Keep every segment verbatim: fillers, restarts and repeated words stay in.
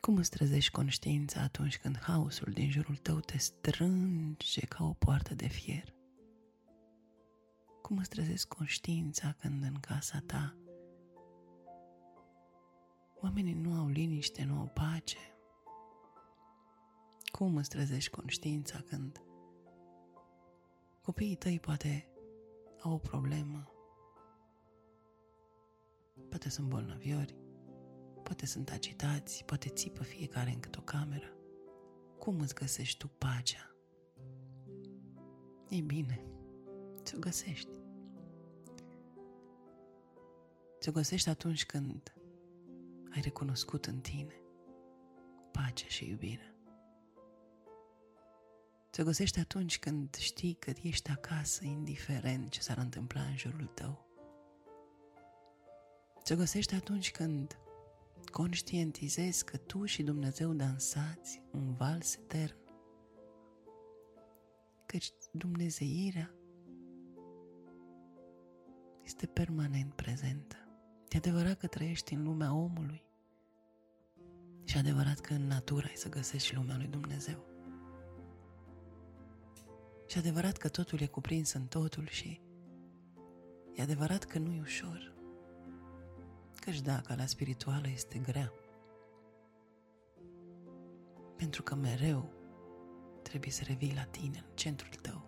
Cum îți trezești conștiința atunci când haosul din jurul tău te strânge ca o poartă de fier? Cum îți trezești conștiința când în casa ta oamenii nu au liniște, nu au pace? Cum îți trezești conștiința când copiii tăi poate au o problemă, poate sunt bolnaviori, poate sunt agitați, poate țipă fiecare în câte o cameră? Cum îți găsești tu pacea? Ei bine, ți-o găsești. Ți-o găsești atunci când ai recunoscut în tine pacea și iubirea. Ți-o găsești atunci când știi că ești acasă, indiferent ce s-ar întâmpla în jurul tău. Ți-o găsești atunci când conștientizezi că tu și Dumnezeu dansați un vals etern. Căci dumnezeirea este permanent prezentă. E adevărat că trăiești în lumea omului și adevărat că în natură ai să găsești lumea lui Dumnezeu. Și adevărat că totul e cuprins în totul și e adevărat că nu e ușor. Căci da, calea spirituală este grea. Pentru că mereu trebuie să revii la tine, în centrul tău.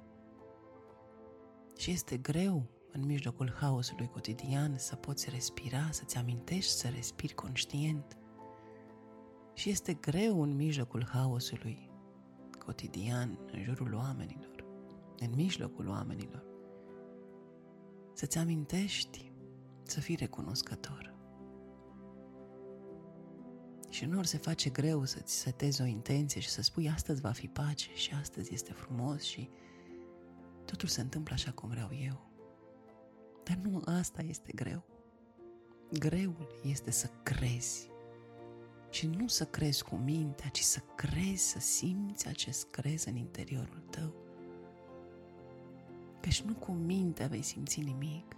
Și este greu în mijlocul haosului cotidian să poți respira, să-ți amintești să respiri conștient. Și este greu în mijlocul haosului cotidian, în jurul oamenilor, în mijlocul oamenilor, să-ți amintești să fii recunoscător. Și uneori se face greu să-ți setezi o intenție și să spui astăzi va fi pace și astăzi este frumos și totul se întâmplă așa cum vreau eu. Dar nu asta este greu. Greul este să crezi. Și nu să crezi cu mintea, ci să crezi, să simți acest crez în interiorul tău. Căci nu cu mintea vei simți nimic,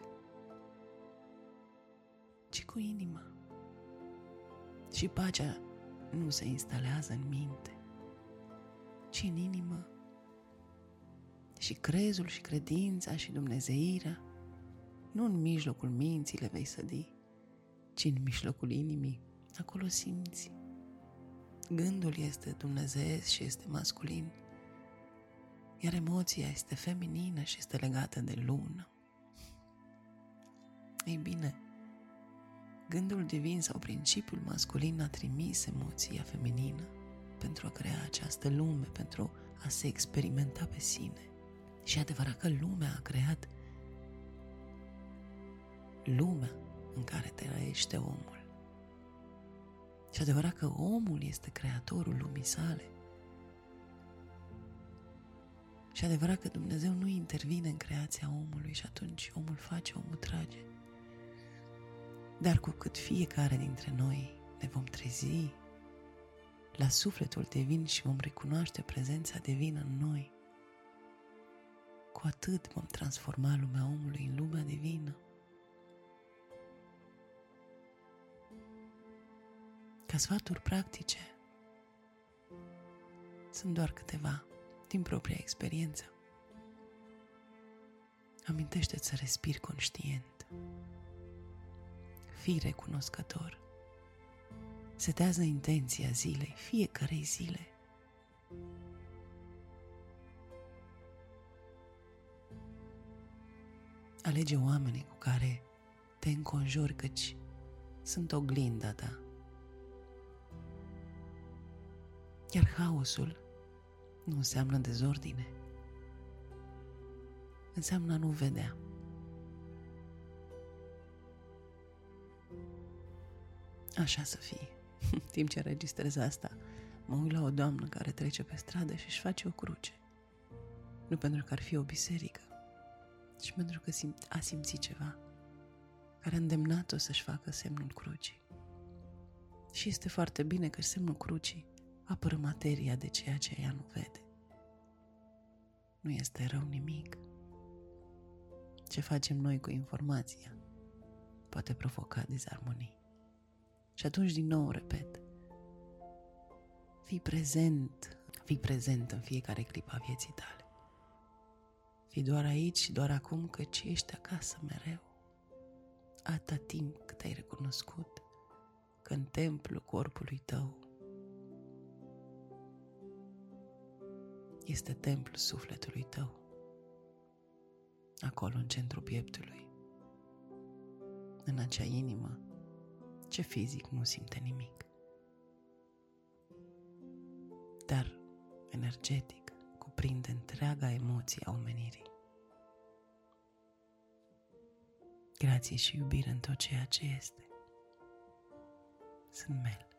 ci cu inima. Și pacea nu se instalează în minte, ci în inimă. Și crezul și credința și dumnezeirea nu în mijlocul minții le vei sădi, ci în mijlocul inimii. Acolo simți. Gândul este dumnezeiesc și este masculin, iar emoția este feminină și este legată de lună. Ei bine, gândul divin sau principiul masculin a trimis emoția feminină pentru a crea această lume, pentru a se experimenta pe sine. Și e adevărat că lumea a creat lumea în care trăiește omul. Și adevărat că omul este creatorul lumii sale. Și adevărat că Dumnezeu nu intervine în creația omului și atunci omul face, omul trage. Dar cu cât fiecare dintre noi ne vom trezi la sufletul divin și vom recunoaște prezența divină în noi, cu atât vom transforma lumea omului în lumea divină. Ca sfaturi practice, sunt doar câteva din propria experiență. Amintește-ți să respiri conștient. Fii recunoscător. Setează intenția zilei, fiecarei zile. Alege oamenii cu care te înconjori, căci sunt oglinda ta. Iar haosul nu înseamnă dezordine. Înseamnă a nu vedea. Așa să fie. În timp ce registrez asta, mă uit la o doamnă care trece pe stradă și își face o cruce. Nu pentru că ar fi o biserică, ci pentru că a simțit ceva care a îndemnat-o să-și facă semnul crucii. Și este foarte bine că semnul crucii apără materia de ceea ce ea nu vede. Nu este rău nimic. Ce facem noi cu informația poate provoca dezarmonii. Și atunci din nou repet, Fii prezent, fii prezent în fiecare clipă a vieții tale. Fii doar aici și doar acum, căci ești acasă mereu. Atâta timp cât ai recunoscut că în templul corpului tău este templul sufletului tău, acolo în centrul pieptului, în acea inimă ce fizic nu simte nimic, dar energetic cuprinde întreaga emoție a omenirii. Grație și iubire în tot ceea ce este. Sunt Mel.